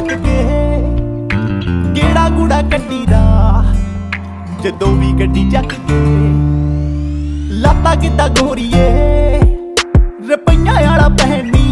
ਚੱਕ ਕੇ ਗੇੜਾ ਗੂੜਾ ਕੱਢੀ ਦਾ ਜਦੋਂ ਵੀ ਗੱਡੀ ਚੱਕ ਕੇ। ਲਾਤਾ ਕਿੱਦਾਂ ਗੋਰੀਏ ਰੁਪਈਆਂ ਵਾਲਾ ਪਹਿਨੀ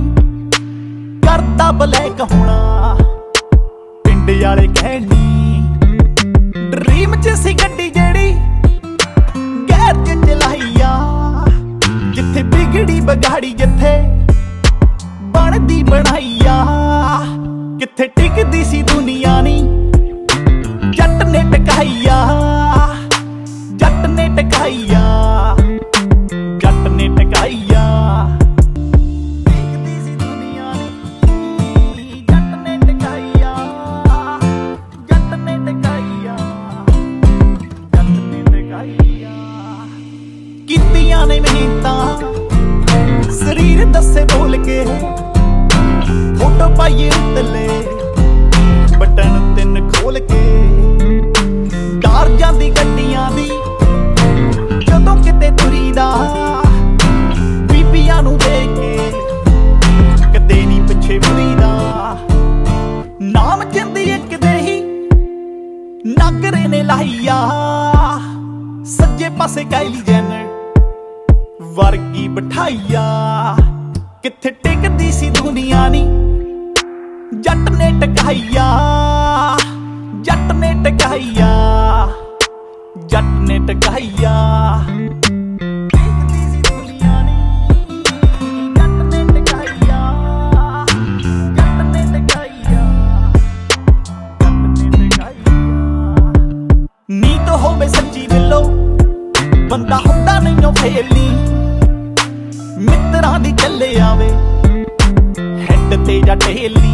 ਕਰਦਾ ਬਲੈਕ ਹੋਣਾ ਪਿੰਡ ਵਾਲੇ ਕਹਿਣੀ। ਡਰੀਮ ਚ ਸੀ ਗੱਡੀ ਜਿਹੜੀ ਗੈਰ ਚ ਚਲਾਈ ਆ ਜਿੱਥੇ ਬਿਗੜੀ ਬਗਾੜੀ ਜਿੱਥੇ ਬਣਦੀ ਬਣਾਈ ਆ। ਕਿੱਥੇ ਟਿਕਦੀ ਸੀ ਦੁਨੀਆ ਨੀ ਜੱਟ ਨੇ ਟਕਾਈ ਆ ਜੱਟ ਨੇ ਟਕਾਈ ਆ ਜੱਟ ਨੇ ਟਕਾਈ ਆ। ਟਿਕਦੀ ਸੀ ਦੁਨੀਆ ਨੀ ਜੱਟ ਨੇ ਟਕਾਈ ਆ ਜੱਟ ਨੇ ਟਕਾਈ ਆ ਜੱਟ ਨੇ ਟਕਾਈ ਆ। ਕੀਤੀਆਂ ਨੇ ਮਿਹਨਤਾਂ ਸਰੀਰ ਦੱਸੇ ਬੋਲ ਕੇ ਫੋਟੋ ਪਾਈਏ ਉੱਤਲੇ ਬਟਨ ਤਿੰਨ ਖੋਲ ਕੇ। ਡਰ ਜਾਂਦੀ ਗੱਡੀਆਂ ਦੀ ਜਦੋਂ ਕਿਤੇ ਤੁਰੀਦਾ ਬੀਬੀਆਂ ਨੂੰ ਦੇਖ ਕੇ ਕਦੇ ਨਹੀਂ ਪਿੱਛੇ ਮੁੜੀਦਾ। ਨਾਮ ਚੰਦੀ ਇੱਕ ਦੇ ਹੀ ਨਾਗਰੇ ਨੇ ਲਾਈ ਆ ਸੱਜੇ ਪਾਸੇ ਕਾਇਲੀ ਜੈਨਰ ਵਰਗੀ ਬਿਠਾਈਆ। ਕਿੱਥੇ ਟਿਕਦੀ ਸੀ ਦੁਨੀਆ ਨੀ ਜੱਟ ਨੇ ਟਕਾਈਆ ਜੱਟ ਨੇ ਟਕਾਈਆ ਜੱਟ ਨੇ ਟਕਾਈਆ। ਟਿਕਦੀ ਸੀ ਦੁਨੀਆ ਨੀ ਜੱਟ ਨੇ ਟਕਾਈਆ ਜੱਟ ਨੇ ਟਕਾਈਆ ਜੱਟ ਨੇ ਟਕਾਈਆ। ਨੀਤ ਹੋਵੇ ਸੱਚੀ ਦਿਲੋਂ ਬੰਦਾ ਹੁੰਦਾ ਨਹੀਂ ਉਹ ਫੇਲੀ ਮਿੱਤਰਾਂ ਦੀ ਚੱਲੇ ਆਵੇ ਹੈਡ ਤੇ ਜਾਂ ਢੇਲੀ।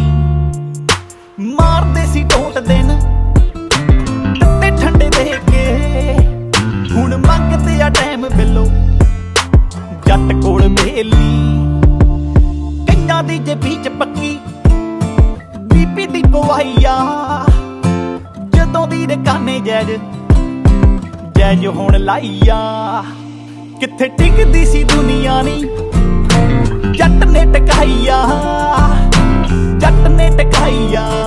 ਮਾਰਦੇ ਸੀ ਟੋਟ ਦਿਨ ਟੱਟੇ ਠੰਡੇ ਦੇ ਕੇ ਹੁਣ ਮੰਗਦੇ ਆ ਟਾਈਮ ਬਿੱਲੋ ਜੱਟ ਕੋਲ ਬੇਲੀ। ਕਈਆਂ ਦੀ ਜੇਬੀ ਚ ਪੱਕੀ ਬੀਪੀ ਦੀ ਪਵਾਈ ਆ ਜਦੋਂ ਦੀ ਰਕਾਨੇ ਜੈਜ ਜੈਜ ਹੁਣ ਲਾਈ ਆ। ਕਿੱਥੇ ਟਿਕਦੀ ਸੀ ਦੁਨੀਆ ਨੀ ਜੱਟ ਨੇ ਟਕਾਈਆ ਜੱਟ ਨੇ ਟਕਾਈਆ